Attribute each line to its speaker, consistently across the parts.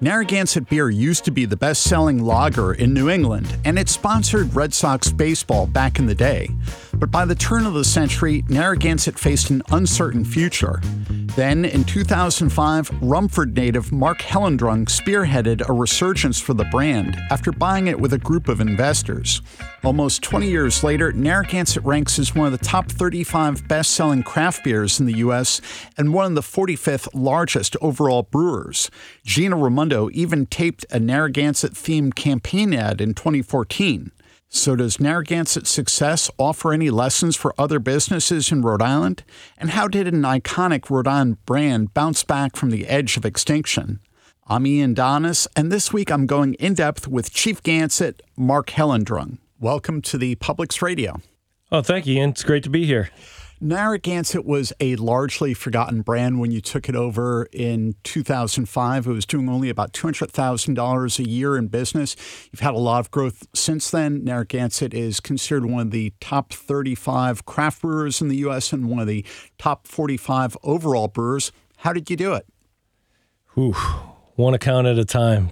Speaker 1: Narragansett beer used to be the best-selling lager in New England, and it sponsored Red Sox baseball back in the day. But by the turn of the century, Narragansett faced an uncertain future. Then, in 2005, Rumford native Mark Hellendrung spearheaded a resurgence for the brand after buying it with a group of investors. Almost 20 years later, Narragansett ranks as one of the top 35 best-selling craft beers in the U.S. and one of the 45th largest overall brewers. Gina Raimondo even taped a Narragansett-themed campaign ad in 2014. So does Narragansett's success offer any lessons for other businesses in Rhode Island? And how did an iconic Rhode Island brand bounce back from the edge of extinction? I'm Ian Donis, and this week I'm going in-depth with Chief Gansett, Mark Hellendrung. Welcome to the Publix Radio.
Speaker 2: Oh, thank you, Ian. It's great to be here.
Speaker 1: Narragansett was a largely forgotten brand when you took it over in 2005. It was doing only about $200,000 a year in business. You've had a lot of growth since then. Narragansett is considered one of the top 35 craft brewers in the U.S. and one of the top 45 overall brewers. How did you do it?
Speaker 2: One account at a time.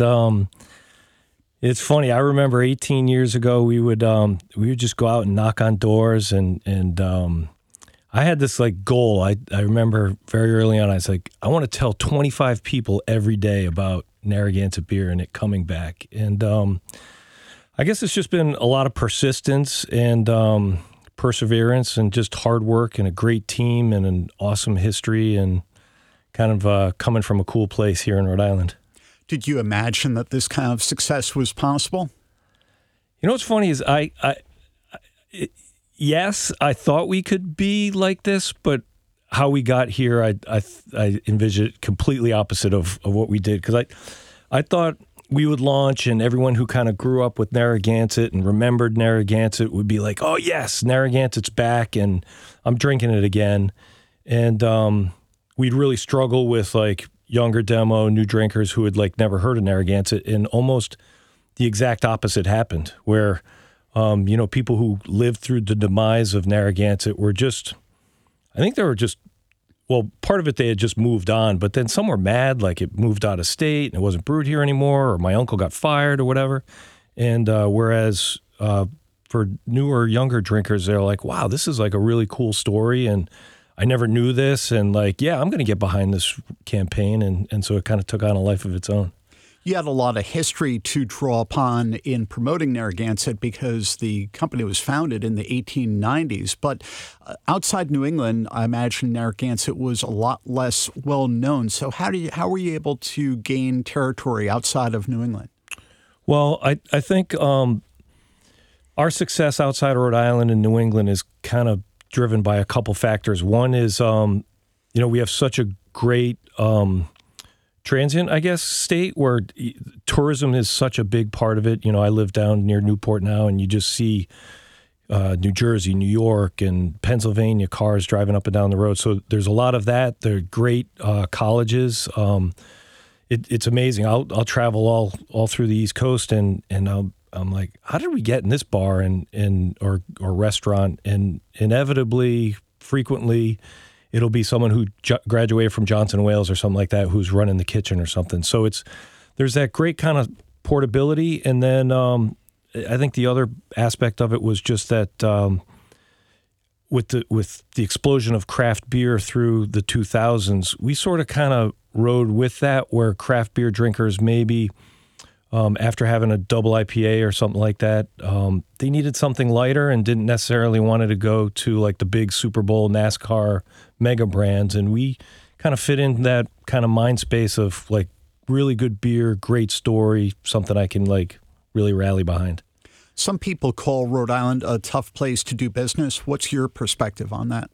Speaker 2: It's funny. I remember 18 years ago, we would just go out and knock on doors and I had this goal. I remember very early on, I was like, I want to tell 25 people every day about Narragansett beer and it coming back. And I guess it's just been a lot of persistence and perseverance and just hard work and a great team and an awesome history and kind of coming from a cool place here in Rhode Island.
Speaker 1: Did you imagine that this kind of success was possible?
Speaker 2: You know what's funny is yes, I thought we could be like this, but how we got here, I envisioned it completely opposite of what we did. Because I thought we would launch and everyone who kind of grew up with Narragansett and remembered Narragansett would be like, oh, yes, Narragansett's back and I'm drinking it again. And we'd really struggle with younger demo, new drinkers who had never heard of Narragansett. And almost the exact opposite happened where people who lived through the demise of Narragansett were part of it they had just moved on, but then some were mad, it moved out of state and it wasn't brewed here anymore, or my uncle got fired or whatever. And whereas for newer, younger drinkers, they're like, wow, this is a really cool story, and I never knew this, and I'm going to get behind this campaign, and so it kind of took on a life of its own.
Speaker 1: You had a lot of history to draw upon in promoting Narragansett because the company was founded in the 1890s. But outside New England, I imagine Narragansett was a lot less well known. So how were you able to gain territory outside of New England?
Speaker 2: Well, I think our success outside of Rhode Island and New England is kind of driven by a couple factors. One is, we have such a great transient, state where tourism is such a big part of it. I live down near Newport now, and you just see New Jersey, New York, and Pennsylvania cars driving up and down the road. So there's a lot of that. There are great colleges. It's amazing. I'll travel all through the East Coast, and I'm like, how did we get in this bar or restaurant? And inevitably, frequently, it'll be someone who graduated from Johnson & Wales or something like that who's running the kitchen or something. So there's that great kind of portability. And then I think the other aspect of it was just that with the explosion of craft beer through the 2000s, we sort of kind of rode with that, where craft beer drinkers maybe after having a double IPA or something like that, they needed something lighter and didn't necessarily want to go to the big Super Bowl, NASCAR mega brands. And we kind of fit in that kind of mind space of really good beer, great story, something I can really rally behind.
Speaker 1: Some people call Rhode Island a tough place to do business. What's your perspective on that?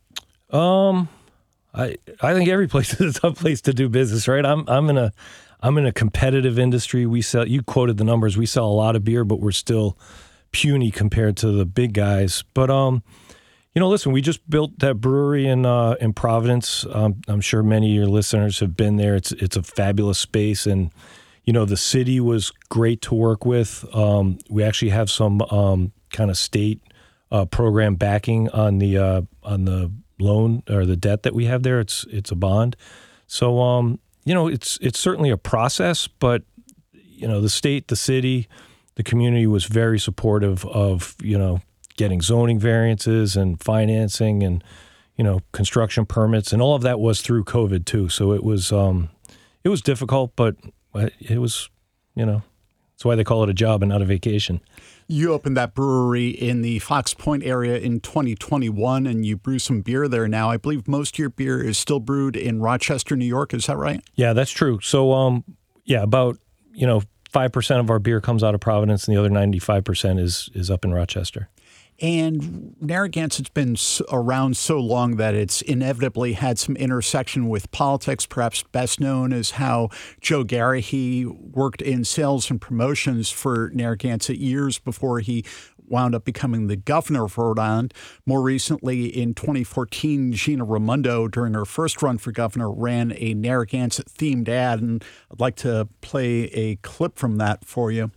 Speaker 2: I think every place is a tough place to do business, right? I'm in a competitive industry. You quoted the numbers. We sell a lot of beer, but we're still puny compared to the big guys. But listen, we just built that brewery in Providence. I'm sure many of your listeners have been there. It's a fabulous space, and the city was great to work with. We actually have some kind of state program backing on the loan or the debt that we have there. It's a bond. So it's certainly a process, but the state, the city, the community was very supportive of getting zoning variances and financing and construction permits, and all of that was through COVID too. So it was difficult, but it was that's why they call it a job and not a vacation.
Speaker 1: You opened that brewery in the Fox Point area in 2021, and you brew some beer there now. I believe most of your beer is still brewed in Rochester, New York. Is that right?
Speaker 2: Yeah, that's true. So, about 5% of our beer comes out of Providence, and the other 95% is up in Rochester.
Speaker 1: And Narragansett's been around so long that it's inevitably had some intersection with politics, perhaps best known as how Joe Garrahy worked in sales and promotions for Narragansett years before he wound up becoming the governor of Rhode Island. More recently, in 2014, Gina Raimondo, during her first run for governor, ran a Narragansett-themed ad, and I'd like to play a clip from that for you.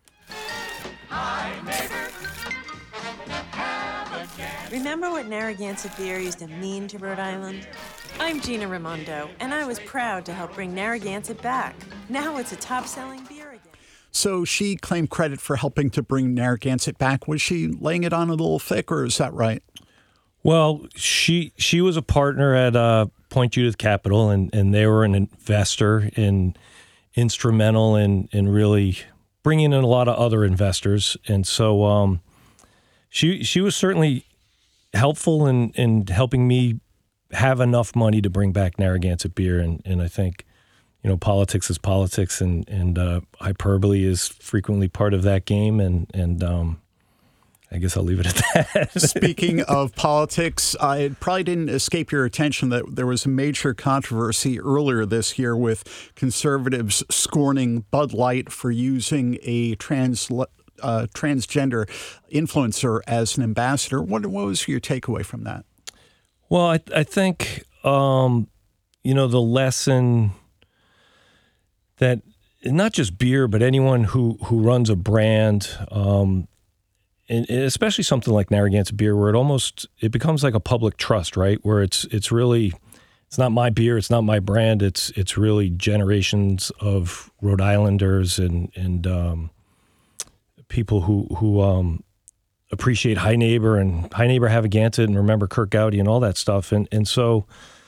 Speaker 3: Remember what Narragansett beer used to mean to Rhode Island? I'm Gina Raimondo, and I was proud to help bring Narragansett back. Now it's a top-selling beer again.
Speaker 1: So she claimed credit for helping to bring Narragansett back. Was she laying it on a little thick, or is that right?
Speaker 2: Well, she was a partner at Point Judith Capital, and they were an investor and instrumental in really bringing in a lot of other investors. And so she was certainly helpful in helping me have enough money to bring back Narragansett beer. And I think, politics is politics, and hyperbole is frequently part of that game. And I guess I'll leave it at that.
Speaker 1: Speaking of politics, it probably didn't escape your attention that there was a major controversy earlier this year with conservatives scorning Bud Light for using a transgender influencer as an ambassador. What was your takeaway from that?
Speaker 2: Well, I think, the lesson that not just beer, but anyone who runs a brand, and especially something like Narragansett beer, where it becomes like a public trust, right? Where it's really, it's not my beer, it's not my brand, it's really generations of Rhode Islanders and people who appreciate High Neighbor and High Neighbor Havagansett and remember Kurt Gowdy and all that stuff. And so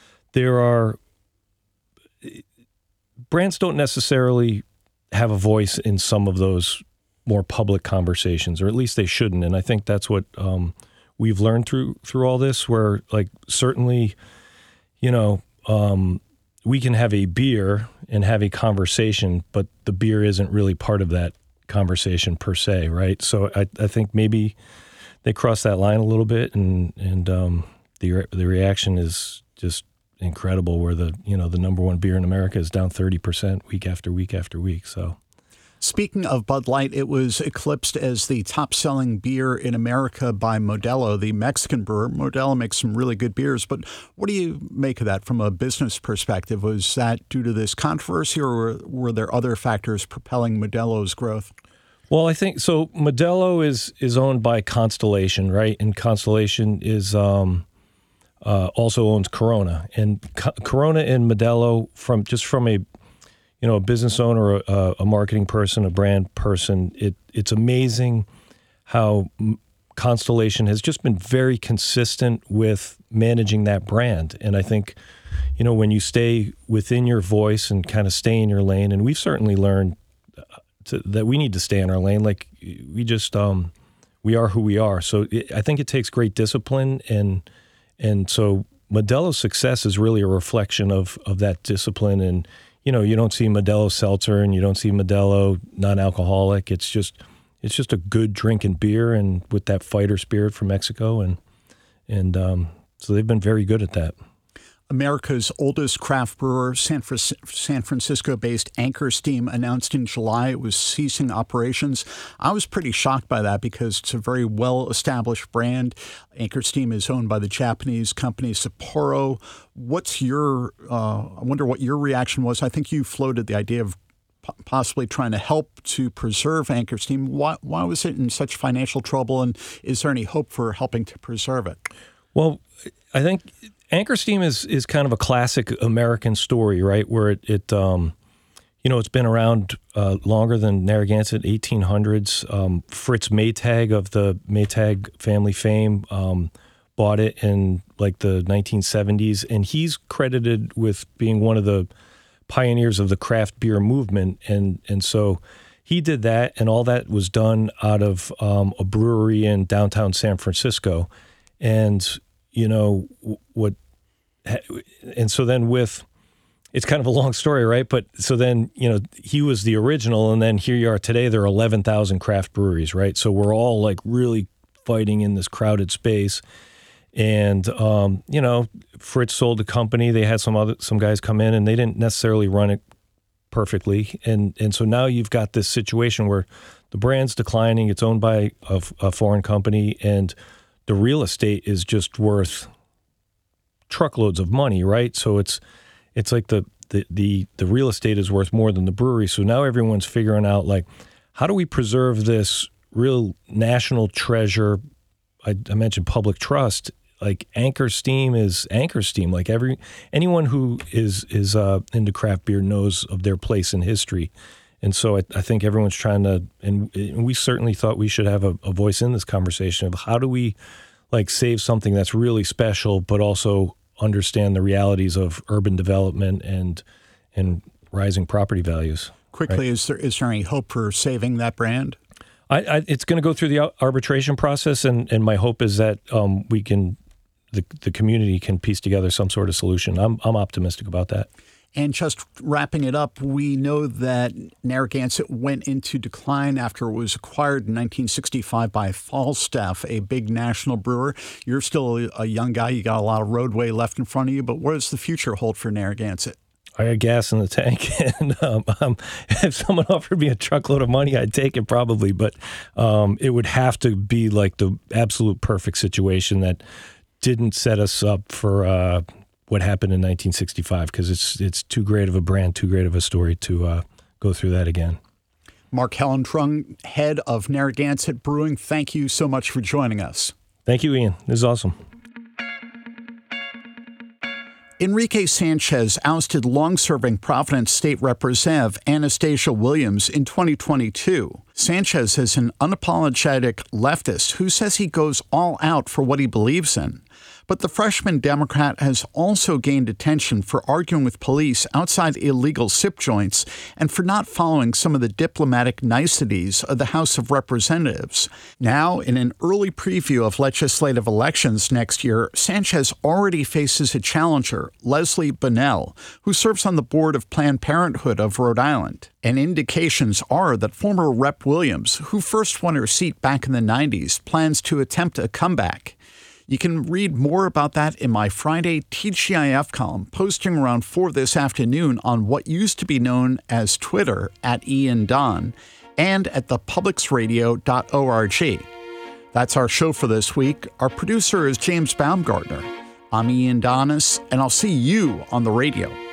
Speaker 2: brands don't necessarily have a voice in some of those more public conversations, or at least they shouldn't. And I think that's what we've learned through all this, where certainly, we can have a beer and have a conversation, but the beer isn't really part of that conversation per se, right? So I think maybe they crossed that line a little bit, and the reaction is just incredible. Where the number one beer in America is down 30% week after week after week. So,
Speaker 1: speaking of Bud Light, it was eclipsed as the top-selling beer in America by Modelo, the Mexican brewer. Modelo makes some really good beers, but what do you make of that from a business perspective? Was that due to this controversy, or were there other factors propelling Modelo's growth?
Speaker 2: Well, I think so. Modelo is owned by Constellation, right? And Constellation is also owns Corona, and Corona and Modelo from a business owner, a marketing person, a brand person. It's amazing how Constellation has just been very consistent with managing that brand. And I think, when you stay within your voice and kind of stay in your lane, and we've certainly learned that we need to stay in our lane. Like we just, we are who we are. So I think it takes great discipline. And so Modelo's success is really a reflection of that discipline. And, you don't see Modelo Seltzer and you don't see Modelo non-alcoholic. It's just a good drinking beer, and with that fighter spirit from Mexico. And so they've been very good at that.
Speaker 1: America's oldest craft brewer, San Francisco-based Anchor Steam, announced in July it was ceasing operations. I was pretty shocked by that because it's a very well-established brand. Anchor Steam is owned by the Japanese company Sapporo. I wonder what your reaction was. I think you floated the idea of possibly trying to help to preserve Anchor Steam. Why was it in such financial trouble, and is there any hope for helping to preserve it?
Speaker 2: Well, I think Anchor Steam is kind of a classic American story, right? Where it's been around longer than Narragansett, 1800s. Fritz Maytag of the Maytag family fame bought it in like the 1970s, and he's credited with being one of the pioneers of the craft beer movement, and so he did that, and all that was done out of a brewery in downtown San Francisco, and so then it's kind of a long story, right? But so then, he was the original, and then here you are today, there are 11,000 craft breweries, right? So we're all like really fighting in this crowded space. And, Fritz sold the company. They had some guys come in, and they didn't necessarily run it perfectly. And so now you've got this situation where the brand's declining. It's owned by a foreign company, and the real estate is just worth truckloads of money, right? So it's like the real estate is worth more than the brewery. So now everyone's figuring out, like, how do we preserve this real national treasure? I mentioned public trust. Like Anchor Steam is Anchor Steam. Like anyone who is into craft beer knows of their place in history. And so I think everyone's trying to, and we certainly thought we should have a voice in this conversation of how do we like save something that's really special, but also understand the realities of urban development and rising property values.
Speaker 1: Quickly, right? Is there any hope for saving that brand?
Speaker 2: It's going to go through the arbitration process, and my hope is that the community can piece together some sort of solution. I'm optimistic about that.
Speaker 1: And just wrapping it up, we know that Narragansett went into decline after it was acquired in 1965 by Falstaff, a big national brewer. You're still a young guy. You got a lot of roadway left in front of you, but what does the future hold for Narragansett?
Speaker 2: I got gas in the tank, and if someone offered me a truckload of money, I'd take it probably, but it would have to be like the absolute perfect situation that didn't set us up for what happened in 1965, because it's too great of a brand, too great of a story to go through that again.
Speaker 1: Mark Hellentrung, head of Narragansett Brewing, thank you so much for joining us.
Speaker 2: Thank you, Ian. This is awesome.
Speaker 1: Enrique Sanchez ousted long-serving Providence State Representative Anastasia Williams in 2022. Sanchez is an unapologetic leftist who says he goes all out for what he believes in. But the freshman Democrat has also gained attention for arguing with police outside illegal sip joints and for not following some of the diplomatic niceties of the House of Representatives. Now, in an early preview of legislative elections next year, Sanchez already faces a challenger, Leslie Bonnell, who serves on the board of Planned Parenthood of Rhode Island. And indications are that former Rep. Williams, who first won her seat back in the 90s, plans to attempt a comeback. You can read more about that in my Friday TGIF column, posting around 4 this afternoon on what used to be known as Twitter @IanDon and at thepublicsradio.org. That's our show for this week. Our producer is James Baumgartner. I'm Ian Donis, and I'll see you on the radio.